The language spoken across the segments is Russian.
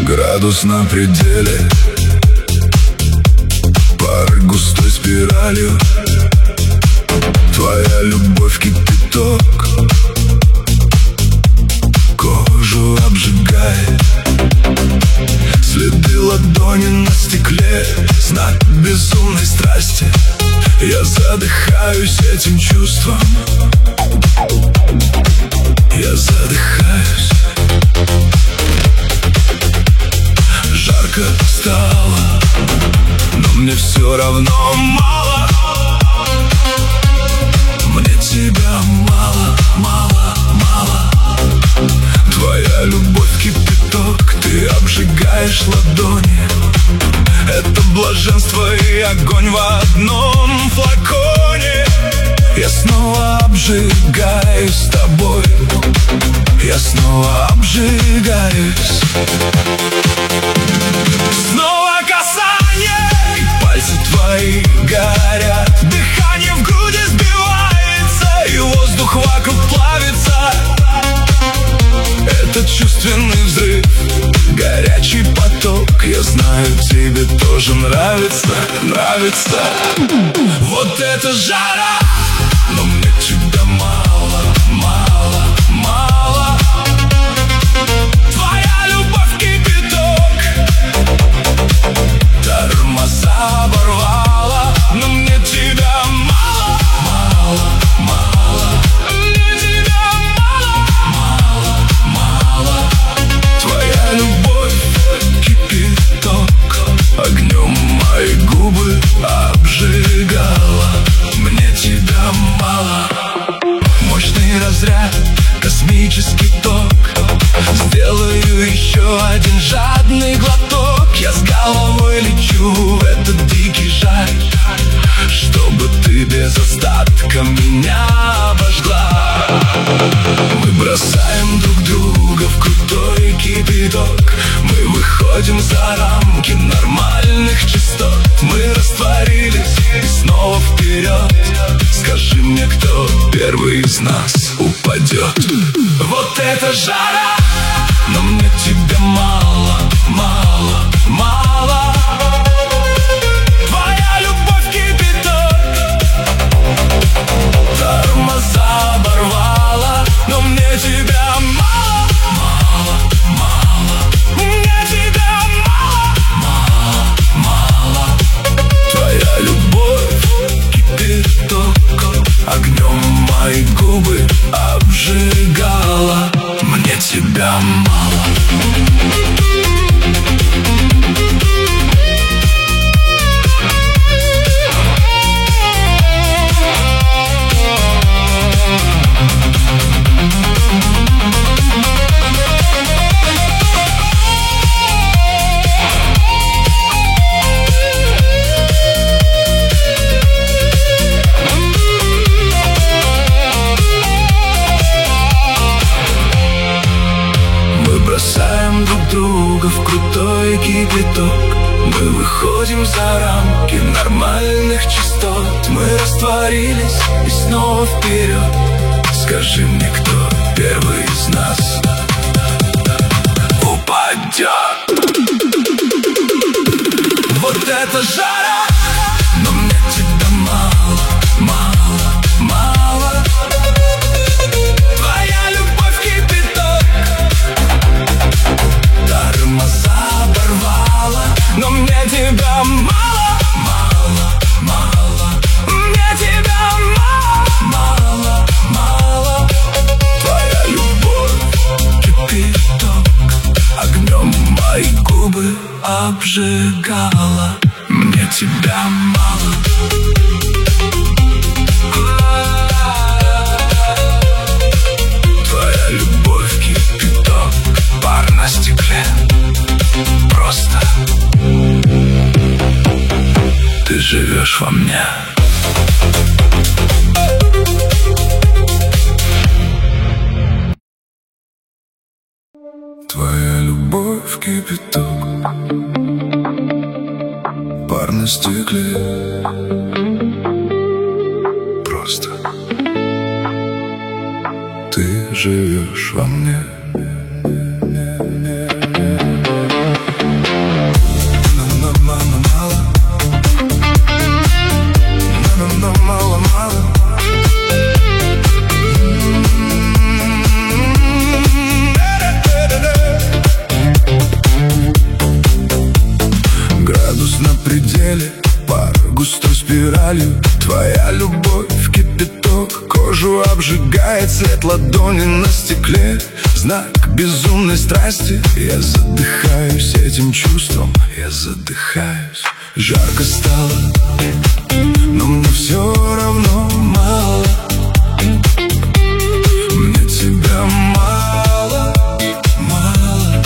Градус на пределе, пары густой спиралью. Твоя любовь кипяток, кожу обжигает. Следы ладони на стекле, знак безумной страсти. Я задыхаюсь этим чувством, я задыхаюсь. Жарко стало, но мне все равно мало. Мне тебя мало, мало, мало. Твоя любовь кипяток, ты обжигаешь ладони. Это блаженство и огонь в одном флаконе. Я снова обжигаюсь с тобой, я снова обжигаюсь. Снова касание, и пальцы твои горят. Дыхание в груди сбивается, и воздух вокруг плавится. Это чувственный взрыв, горячий поток. Я знаю, тебе тоже нравится, нравится. Вот это жара, но мне тебя мало, мало, мало. Твоя любовь кипяток, тормоза оборвала, но мне тебя мало, мало, мало. Мне тебя мало, мало, мало. Твоя любовь кипяток, огнем мои губы обжигала. Мне тебя мало. Мощный разряд, космический ток. Сделаю еще один жадный глоток. Я с головой лечу в этот дикий жар, чтобы ты без остатка меня обожгла. Мы бросаем друг друга в крутой кипяток. Мы выходим за рамки нормальных частот. Мы растворились и снова вперед. Скажи мне, кто первый из нас упадет. Вот это жара, но мне тебя мало, мало, мало. Твоя любовь кипяток, тормоза оборвала, но мне тебя мало, мало, мало. Мне тебя мало, мало, мало. Твоя любовь кипяток, огнем мои губы обжигала. Мне тебя мало. Бросаем друг друга в крутой кипяток. Мы выходим за рамки нормальных частот. Мы растворились и снова вперед. Скажи мне, кто первый из нас упадет. Вот это жара, но мне тебя мало, мало, мало. Твоя любовь кипяток, тормоза оборвала, но мне тебя мало, мало, мало. Мне тебя мало, мало, мало. Твоя любовь кипяток, огнем мои губы обжигала. Мне тебя мало. Твоя любовь кипяток, пар на стекле. Просто ты живешь во мне. Твоя любовь кипяток, пар на стекле. Просто ты живешь во мне. теле пар густой спиралью. Твоя любовь кипяток, кожу обжигает свет ладони на стекле. Знак безумной страсти. Я задыхаюсь этим чувством, я задыхаюсь. Жарко стало, но мне все равно мало. Мне тебя мало, мало,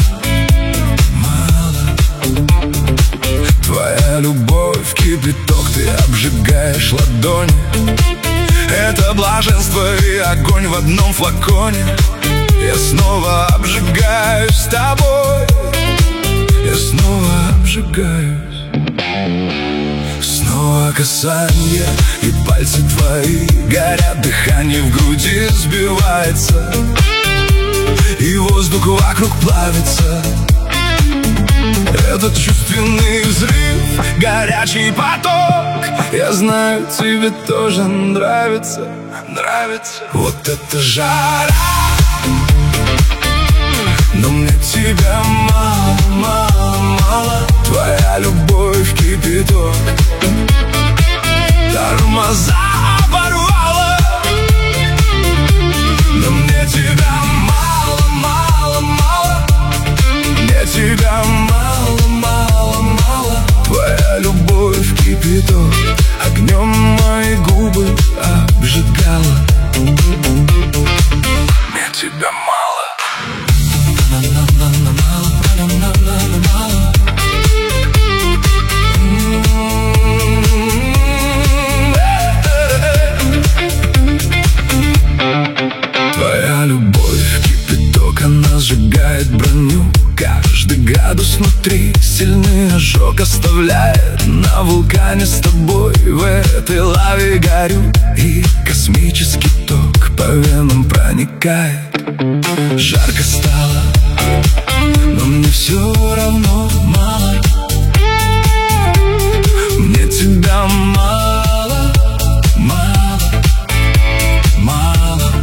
мало. Твоя любовь кипяток, ты обжигаешь ладони. Это блаженство и огонь в одном флаконе. Я снова обжигаюсь с тобой, я снова обжигаюсь. Снова касание, и пальцы твои горят, дыхание в груди сбивается, и воздух вокруг плавится. Этот чувственный взрыв, горячий поток, я знаю, тебе тоже нравится, нравится. Вот это жара, но мне тебя мало, мало, мало. Твоя любовь кипяток, тормоза оборвала. Но мне тебя мало, мало, мало. Мне тебя мало, мало, мало. Твоя любовь кипяток, огнем мои губы обжигала. Мне тебя мало. Твоя любовь кипяток, она сжигает броню. Каждый градус внутри сильный ожог оставляет. На вулкане с тобой в этой лаве горю, и космический ток по венам проникает. Жарко стало, но мне все равно мало. Мне тебя мало, мало, мало.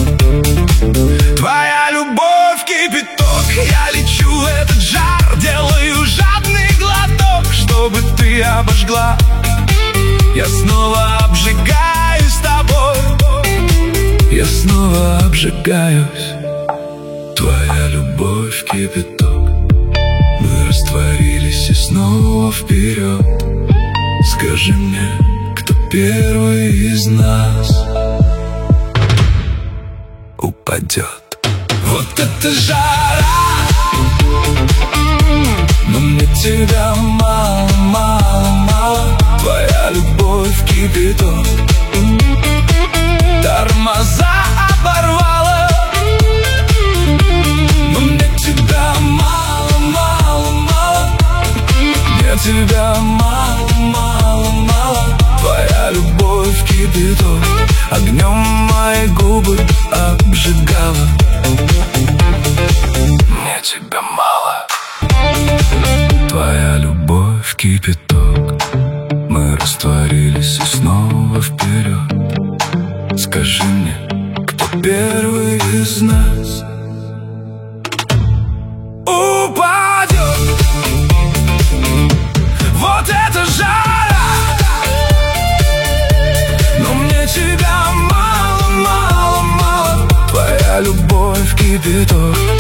Твоя любовь кипяток, я лечу этот жар, делаю жадный глоток, чтобы ты обожгла. Я снова обжигаюсь с тобой, я снова обжигаюсь. Твоя любовь кипяток, мы растворились и снова вперед. Скажи мне, кто первый из нас упадет. Вот это жара, но мне тебя мало, мало, мало. Твоя любовь кипяток, тормоза оборвала. Но мне тебя мало, мало, мало. Мне тебя мало, мало, мало. Твоя любовь кипяток, огнем мои губы обжигала. Мне тебя мало. Твоя любовь кипяток, мы растворились и снова вперед. Скажи мне, кто первый из нас упадет. Вот это жара, но мне тебя мало, мало, мало. Твоя любовь кипяток,